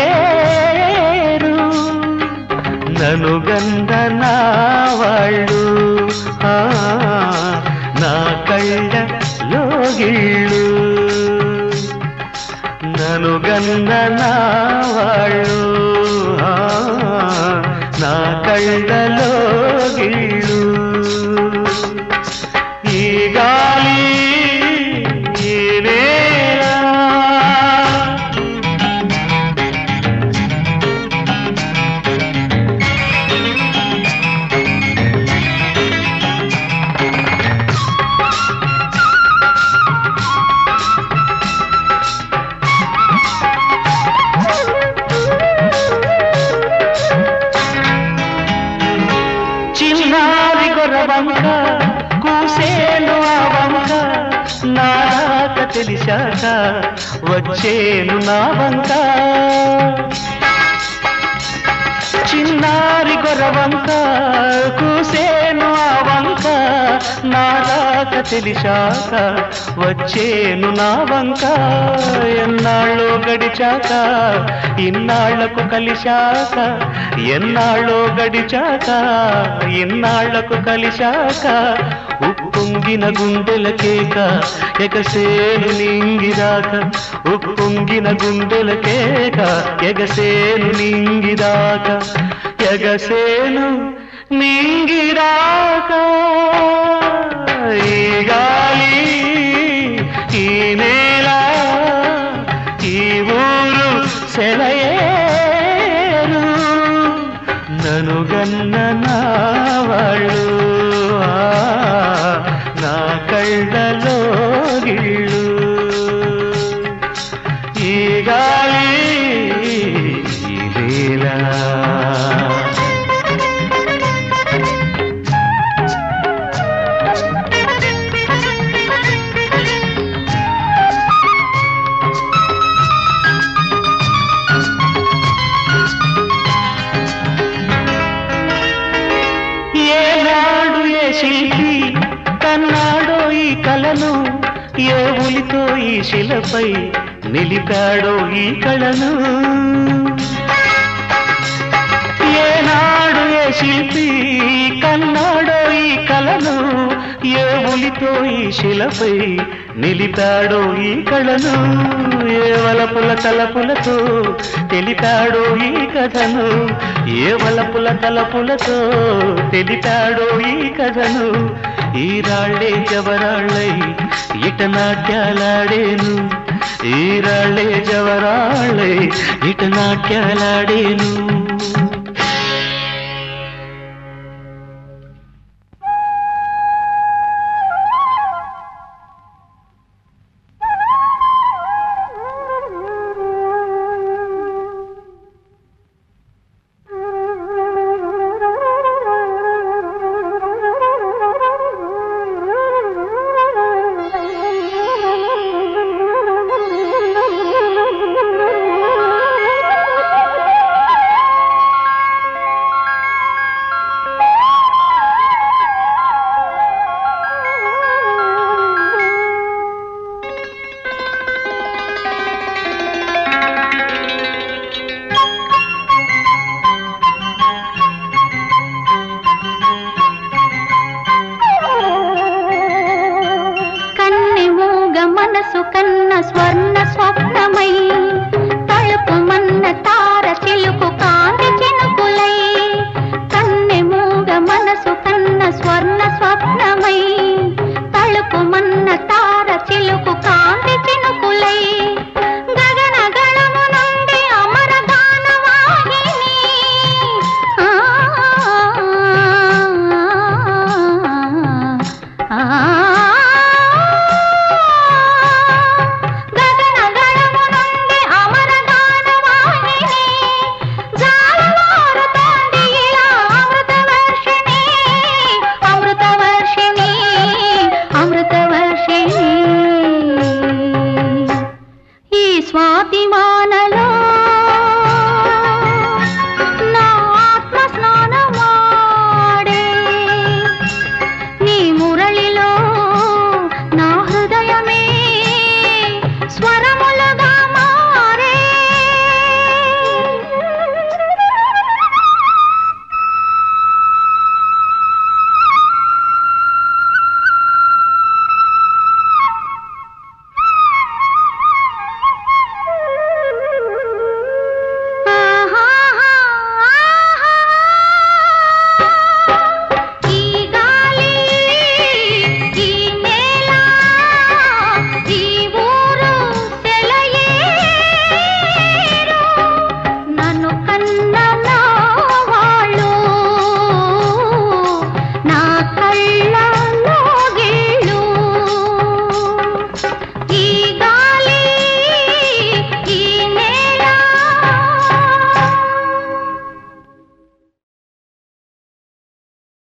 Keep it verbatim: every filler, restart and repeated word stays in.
లేరు నను గంధ నా వాళ్ళు నా కళ్ళ లోగిళ్ళు నను గంధ నా వాళ్ళు నా కళ్ళ లోగిళ్ళు ఈ గాలి ఈ నేల చిన్నారి గొర్రవంక కూసేను ఆ వంక నాక తెలిసాక వచ్చేను నా వంక చిన్నారి గొర్రవంక కూసేను ఆ వంక నాక తెలిసాక వచ్చేను నా వంక ఎన్నాళ్ళో గడిచాక ఇన్నాళ్లకు కలిశాక ఎన్నాళ్ళో గడిచాక ఇన్నాళ్లకు కలిశాక ఉప్పొంగిన గుండెల కేక ఎగసేను నింగిదాక ఉప్పొంగిన గుండెల కేక ఎగసేను నింగిదాక ఎగసేను నింగిదాక ఈ గాలి ఈ నేల ఈ ఊరు సెలయేరు నను గన్న నా వాళ్ళు నా కళ్ళలో గిళ్ళు ఈ గాలి ఈ నేల శిల్పి కన్నాడో ఈ కళను ఏ ఉలితో ఈ శిలపై నిలిపాడో ఈ కళను ఏనాడు ఏ శిల్పి కన్నాడో ఈ కళను ఏ ఉలితో ఈ శిలపై నిలిపాడో ఈ కళను ఏ వలపుల తలపులతో తెలిపాడో ఈ కథను ఏ వలపుల తలపులతో తెలిపాడో ఈ కథను ఈ రాళ్లే జవరాళ్ళై ఇట నాట్యాలాడేను ఈ రాళ్లే జవరాళ్ళై ఇట నాట్యాలాడేను